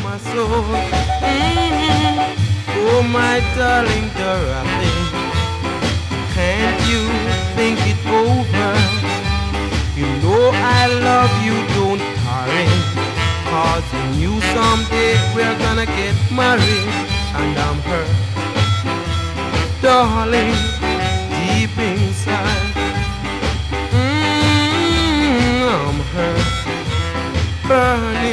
my soul. Oh, my darling Dorothy, can't you think it over? You know I love you, don't hurry, 'cause you knew someday we're gonna get married. And I'm hurt, darling, deep inside. I'm hurt, burning